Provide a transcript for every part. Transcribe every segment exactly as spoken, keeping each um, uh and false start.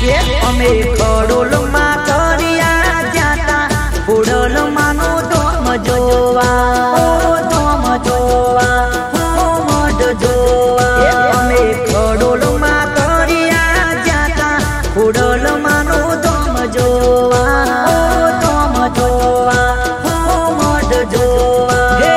અમે ખડોલ માં તરિયા જાતા ખોડલ માનો ધોમ જોવા ધોમ જોવા મઢ જોવા અમે ખડોલ માં તરિયા જાતા ખોડલ માનો ધોમ જોવા ધોમ જોવા મઢ જોવા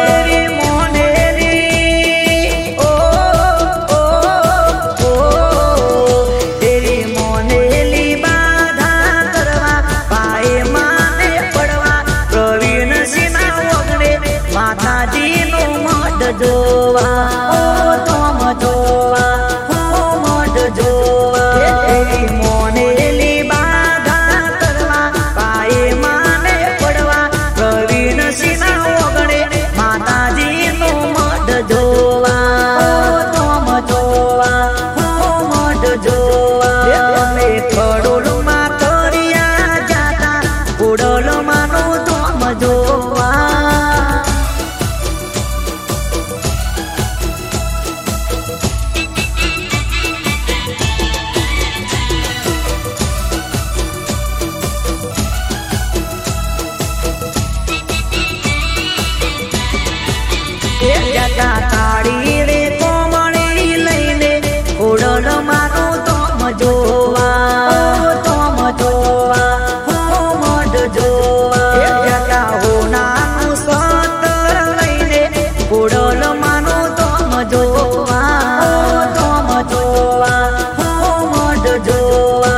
જોવા ધોમ જોવા મઢ જોવા મોનેલી બાધા કરવા પાયે માને પડવા પ્રવીણ સિંહના ઓગણે માતાજી નું મઢ જોવા ધોમ જોવા મઢ જોવા અમે ખડોલ માં તરિયા જાતા ખોડલ માનો ધોમ જોવા તાળી રે કોમળી લઈને ખોડલ માનો ધોમ જોવા ધોમ જોવા મઢ જોવા હોનાનું સતર લઈને ખોડલ માનો ધોમ જોવા ધોમ જોવા મઢ જોવા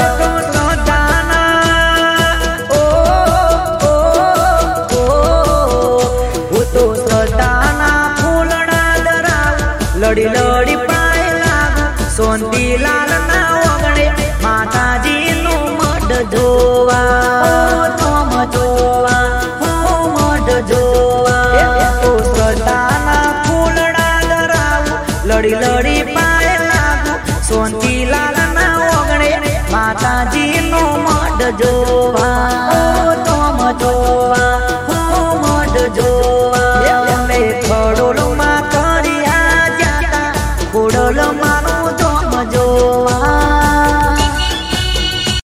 લડી લડી પાય લાગુ સોનતીલાલ ના ઓગણે માતાજી નું મઢ જોવા ધોમ જોવા મઢ જોવા તો સદાના ફૂલડા ધરાવું લડી લડી પાય લાગુ સોનતીલાલ ના ઓગણે માતાજી નું મઢ જોવા